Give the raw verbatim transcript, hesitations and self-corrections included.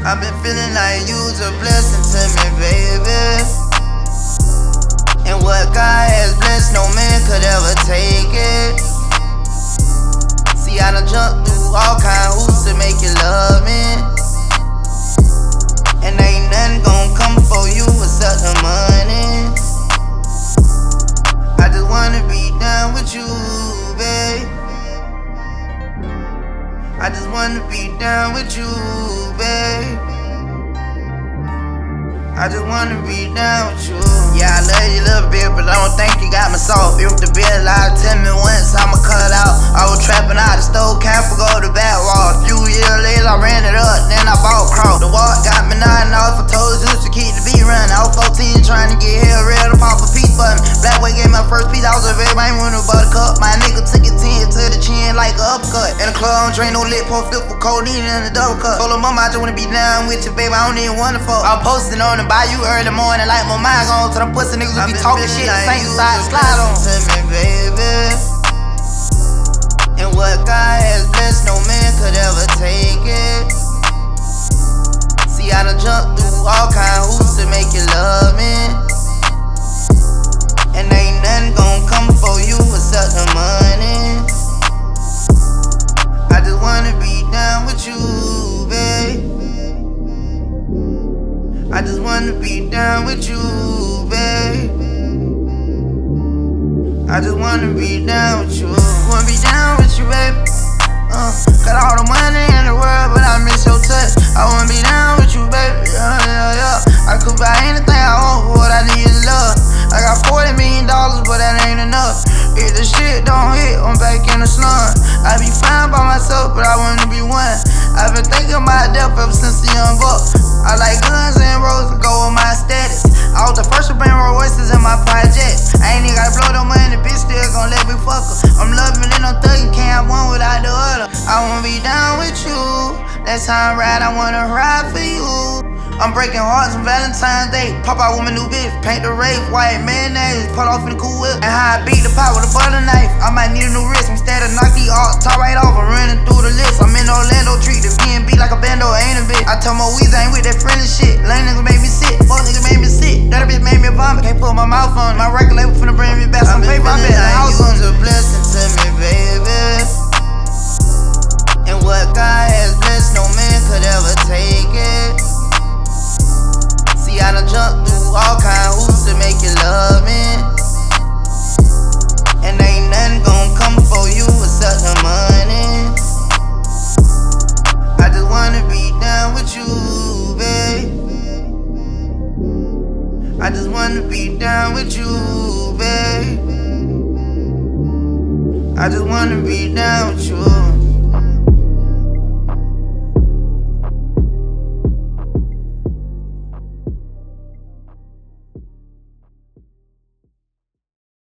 I've been feeling like you's a blessing to me, baby. And what God has blessed, no man could ever take it. See, I done jumped through all kind of hoops to make you love me. And ain't nothing gon' come for you except the money. I just wanna be down with you, babe. I just wanna be down with you, babe. I just wanna be down with you. Yeah, I love you a little bit, but I don't think you got me soft. If the bill lie, tell me once I'ma cut out. I was trapping out the stove, can't forgo the back wall. A few years later, I ran it up, then I bought cross. The walk got me nodding off. I told Zeus to keep the beat running. I was fourteen trying to get hell real to pop a piece button. Blackway gave my first piece, I was a very man with a buttercup. My nigga took it ten to the chin like a uppercut. In the club, I'm drink no lit, pour fifth for codeine in the double cup. Told her mama I just wanna be down with you, baby. I don't even wanna fuck. I'm posting on the bayou early morning like my mind gone to them pussy niggas who be talking shit. The same side slide on to me, baby. And what God has blessed, no man could ever take it. See, I done jumped through all kind of hoops to make you love me. And ain't nothing gon' come for you except the money. I just wanna be down with you, babe. I just wanna be down with you, babe. I just wanna be down with you. Wanna be down with you, baby. Uh, got all the money in the world, but I miss your touch. I wanna be down with you, baby. Yeah, yeah, yeah. I could buy anything I want, but what I need is love. I got forty million dollars, but that ain't enough. If the shit don't hit, I'm back in the slum. I be fine by myself, but I wanna be one. I've been thinking about death ever since a young buck. I like guns and roses, go with my status. I was the first to bring Rolls Royces in my project. I ain't even gotta blow no money, bitch still gon' let me fuck her. I'm loving it, I'm thugging, can't have one without the other. I wanna be down with you, that's how I ride, I wanna ride for you. I'm breaking hearts on Valentine's Day. Pop out with my new bitch, paint the rave, white mayonnaise, pull off in the cool whip. And how I beat the pot with a butter knife. I might need a new wrist, instead of knock these arts, top right off, I'm running through the list. I'm in Orlando, treat the B and B like a bando, ain't a bitch. I told my Weezy I ain't with that friendly shit. Lame niggas make me sick, fuck niggas make me sick. That bitch made me vomit, can't put my mouth on it. My record label finna bring me back some paper, I bet the house on it. A blessing to me, baby. And what God has blessed, no man could ever take it. See, I done jumped through all kind of hoops to make you love me. And ain't nothing gon' come for you except the money. I just wanna be down with you, babe. I just wanna be down with you, babe. I just wanna be down with you.